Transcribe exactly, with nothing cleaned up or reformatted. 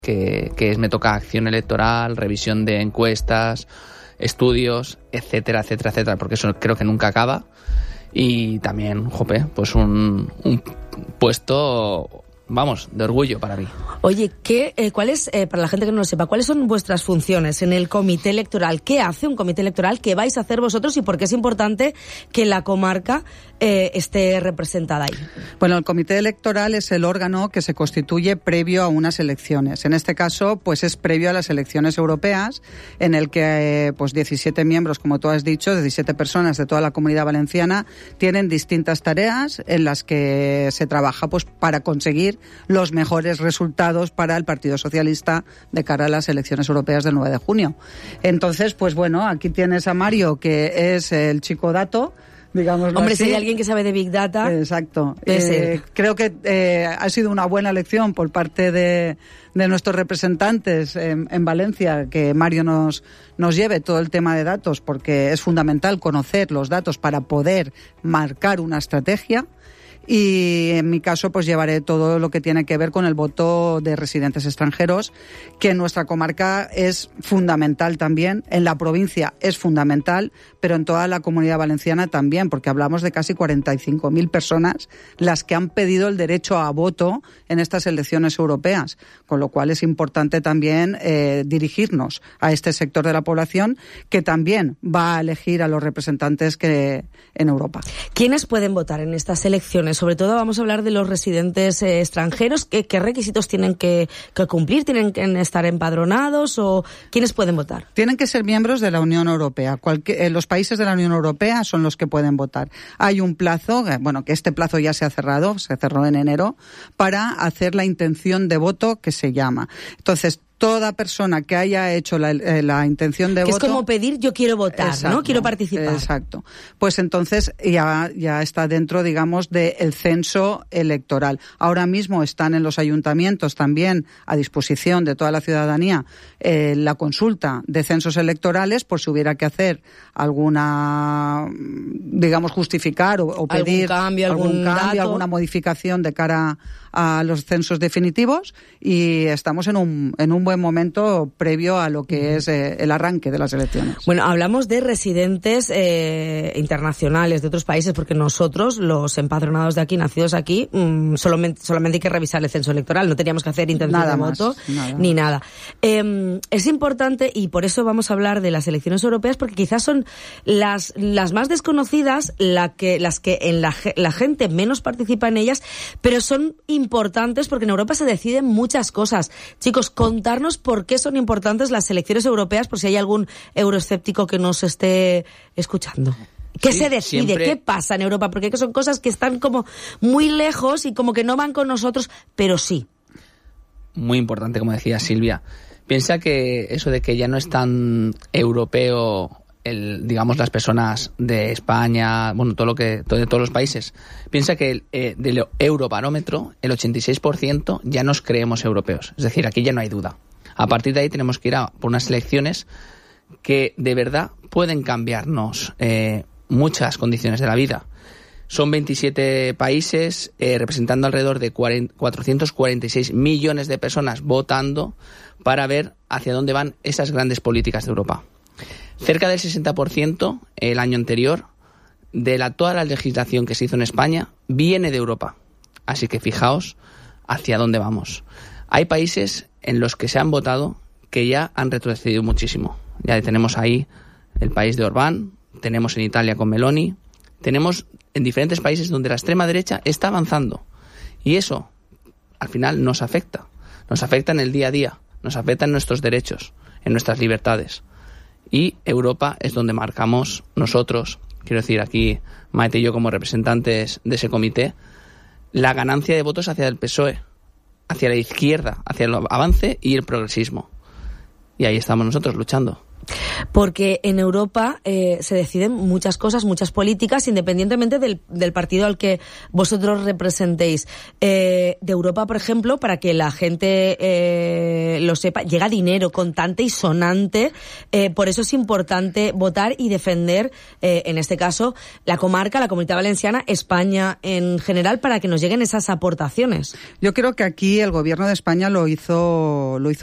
que, que es, me toca acción electoral, revisión de encuestas, estudios, etcétera, etcétera, etcétera, porque eso creo que nunca acaba. Y también, jope, pues un, un puesto, vamos, de orgullo para mí. Oye, ¿qué, eh, ¿cuál es, eh, para la gente que no lo sepa, cuáles son vuestras funciones en el comité electoral? ¿Qué hace un comité electoral? ¿Qué vais a hacer vosotros? ¿Y por qué es importante que la comarca eh, esté representada ahí? Bueno, el comité electoral es el órgano que se constituye previo a unas elecciones. En este caso, pues es previo a las elecciones europeas, en el que eh, pues diecisiete miembros, como tú has dicho, diecisiete personas de toda la Comunidad Valenciana, tienen distintas tareas en las que se trabaja pues para conseguir los mejores resultados para el Partido Socialista de cara a las elecciones europeas del nueve de junio. Entonces, pues bueno, aquí tienes a Mario, que es el chico dato, digamos. Hombre, así. si hay alguien que sabe de Big Data. Exacto. Eh, creo que eh, ha sido una buena elección por parte de, de nuestros representantes en, en Valencia, que Mario nos, nos lleve todo el tema de datos, porque es fundamental conocer los datos para poder marcar una estrategia. Y en mi caso pues llevaré todo lo que tiene que ver con el voto de residentes extranjeros, que en nuestra comarca es fundamental también, en la provincia es fundamental, pero en toda la Comunidad Valenciana también, porque hablamos de casi cuarenta y cinco mil personas las que han pedido el derecho a voto en estas elecciones europeas, con lo cual es importante también eh, dirigirnos a este sector de la población que también va a elegir a los representantes que en Europa. ¿Quiénes pueden votar en estas elecciones? Sobre todo vamos a hablar de los residentes eh, extranjeros. ¿Qué, qué requisitos tienen que, que cumplir? ¿Tienen que estar empadronados o quiénes pueden votar? Tienen que ser miembros de la Unión Europea. Cualque, eh, los países de la Unión Europea son los que pueden votar. Hay un plazo, eh, bueno, que este plazo ya se ha cerrado, se cerró en enero, para hacer la intención de voto que se llama. Entonces, toda persona que haya hecho la, la intención de que voto... Es como pedir yo quiero votar, exacto, ¿no? Quiero participar. Exacto. Pues entonces ya, ya está dentro, digamos, del censo electoral. Ahora mismo están en los ayuntamientos también a disposición de toda la ciudadanía eh, la consulta de censos electorales por si hubiera que hacer alguna, digamos, justificar o, o pedir algún cambio, algún algún cambio, dato. alguna modificación de cara a los censos definitivos, y estamos en un, en un buen momento previo a lo que es eh, el arranque de las elecciones. Bueno, hablamos de residentes eh, internacionales de otros países, porque nosotros, los empadronados de aquí, nacidos aquí, mmm, solamente, solamente hay que revisar el censo electoral, no teníamos que hacer intención nada de más, voto nada. ni nada. Eh, es importante, y por eso vamos a hablar de las elecciones europeas, porque quizás son las, las más desconocidas, la que, las que en la, la gente menos participa en ellas, pero son importantes porque en Europa se deciden muchas cosas. Chicos, contarnos por qué son importantes las elecciones europeas, por si hay algún euroescéptico que nos esté escuchando. ¿Qué sí, se decide? siempre... ¿Qué pasa en Europa? Porque son cosas que están como muy lejos y como que no van con nosotros, pero sí. Muy importante, como decía Silvia. Piensa que eso de que ya no es tan europeo, el, digamos, las personas de España, bueno, todo lo que, todo, de todos los países. Piensa que el, eh, del Eurobarómetro, el ochenta y seis por ciento ya nos creemos europeos. Es decir, aquí ya no hay duda. A partir de ahí tenemos que ir a por unas elecciones que de verdad pueden cambiarnos eh, muchas condiciones de la vida. Son veintisiete países eh, representando alrededor de cuatrocientos cuarenta y seis millones de personas votando para ver hacia dónde van esas grandes políticas de Europa. Cerca del sesenta por ciento el año anterior de la, toda la legislación que se hizo en España viene de Europa. Así que fijaos hacia dónde vamos. Hay países en los que se han votado que ya han retrocedido muchísimo. Ya tenemos ahí el país de Orbán, tenemos en Italia con Meloni, tenemos en diferentes países donde la extrema derecha está avanzando. Y eso, al final, nos afecta. Nos afecta en el día a día, nos afecta en nuestros derechos, en nuestras libertades. Y Europa es donde marcamos nosotros, quiero decir aquí Maite y yo como representantes de ese comité, la ganancia de votos hacia el P S O E, hacia la izquierda, hacia el avance y el progresismo. Y ahí estamos nosotros luchando. Porque en Europa eh, se deciden muchas cosas, muchas políticas, independientemente del, del partido al que vosotros representéis. Eh, de Europa, por ejemplo, para que la gente eh, lo sepa, llega dinero contante y sonante. Eh, por eso es importante votar y defender, eh, en este caso, la comarca, la Comunidad Valenciana, España en general, para que nos lleguen esas aportaciones. Yo creo que aquí el gobierno de España lo hizo, lo hizo